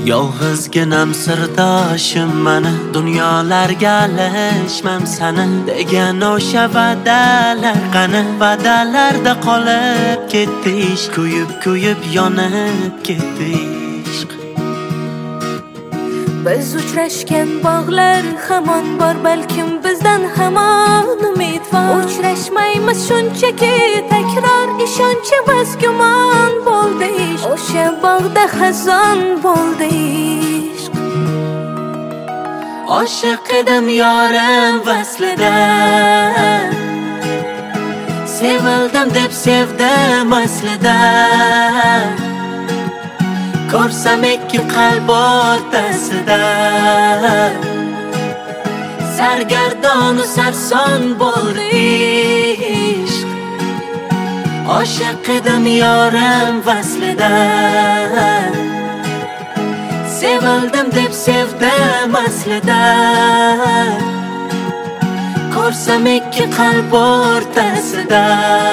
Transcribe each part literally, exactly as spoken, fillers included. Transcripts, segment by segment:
Yolg'izginam sirdoshim mani, dunyolarga alishmam sani degan o'sha va'dalar qani? Va'dalarda qolib ketdi ishq, kuyib kuyib yonib ketdi ishq. Biz uchrashgan bog'lar hamon bor, balkim bizdan hamon umid bor. Uchrashmaymiz shunchaki takror, ishonchimiz gumon bo'ldi ishq. O'sha bog'da xazon bo'ldi ishq. Oshiq edim yorim vaslida, sevildim deb sevdim aslida. Ko'rsam ikki qalb o'rtasida, sargardonu sarson bo'ldi ishq. Oshiq edim yorim vaslida, sevildim deb sevdim aslida. Ko'rsam ikki qalb o'rtasida,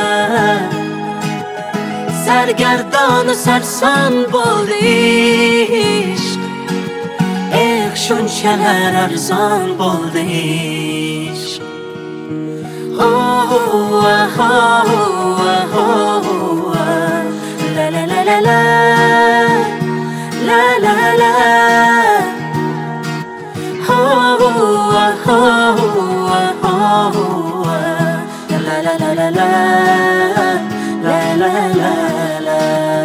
sargardonu sarson bo'ldi ishq. Eh, shunchalar arzon bo'ldi ishq. Oh, oh, oh, oh, oh, la la la la la, la la la. Oh, oh, oh, oh, la la la la la, la la la la.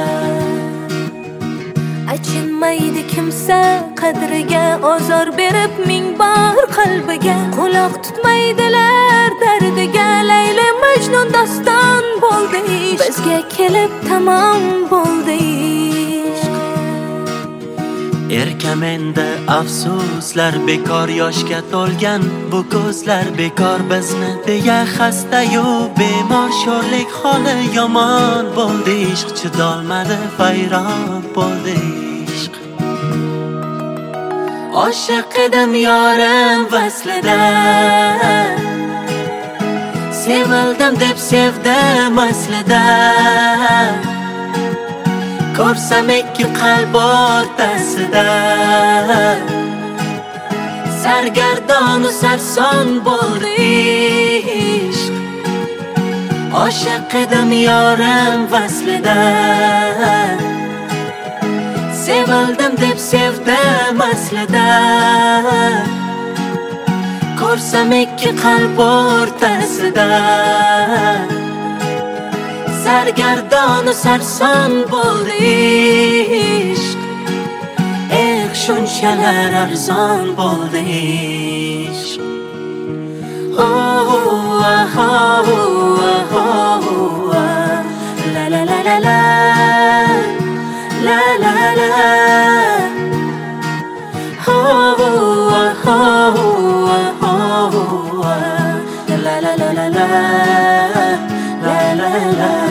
Achinmaydi kimsa qadriga, ozor berib ming bor qalbiga. Quloq tutmaydilar dardiga, Layla Majnun doston bo'ldi ishq. Bizga kelib tamom bo'ldi ishq. Erkam endi afsuslar bekor, yoshga to'lgan bu ko'zlar bekor. Bizni deya xastayu bemor, sho'rlik holi yomon bo'ldi ishq. Chidolmadi vayron bo'ldi ishq. Oshiq edim yorim vaslida, sevildim deb sevdim aslida. Ko'rsam ikki qalb o'rtasida, sargardonu sarson bo'ldi ishq. Oshiq edim yorim vaslida, sevildim deb sevdim aslida. Ko'rsam ikki qalb o'rtasida, sargardonu sarson bo'ldi ishq. Eh, shunchalar arzon bo'ldi ishq. Oh, oh, oh, oh, oh, la la la la la, la la la. Oh, oh, oh, oh, la la la la la, la la la.